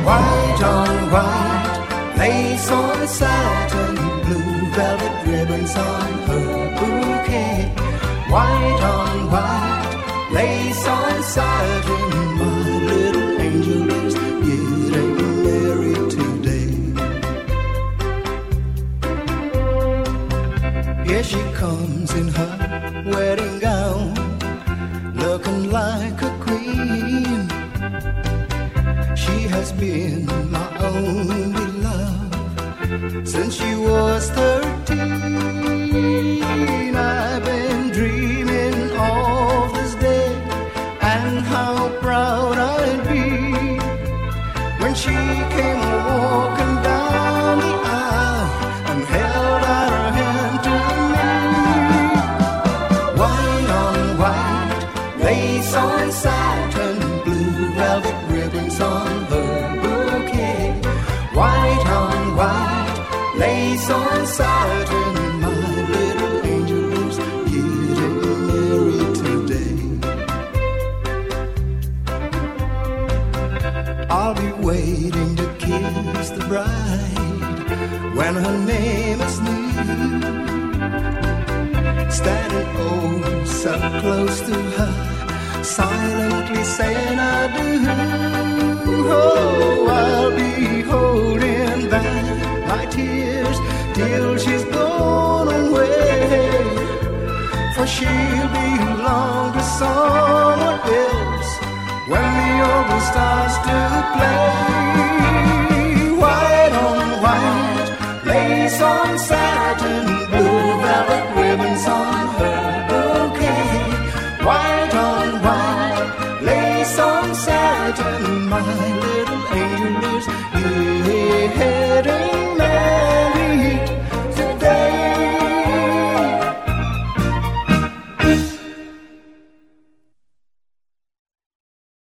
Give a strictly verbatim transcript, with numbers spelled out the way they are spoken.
White on white, lace on satin, blue velvet ribbons on her bouquet. White on white, lace on satin, my little angel is getting married today. Here she comes in her wedding gown, looking like a queen. She has been my only love since she was thirteen. I've been dreaming of this day and how proud I'd be when she came walking down the aisle and held out her hand to me. White on white, lace on satin, blue velvet ribbons on her bouquet. White on white, lace on satin, my little angel is getting married today. I'll be waiting to kiss the bride when her name is new, standing oh so close to her, silently saying I do. Oh, I'll be holding back my tears till she's gone away, for she'll belong to someone else when the organ starts to play. White on white, lace on satin, blue velvet ribbons on her bouquet. White on white, lace on satin, my little angel is here.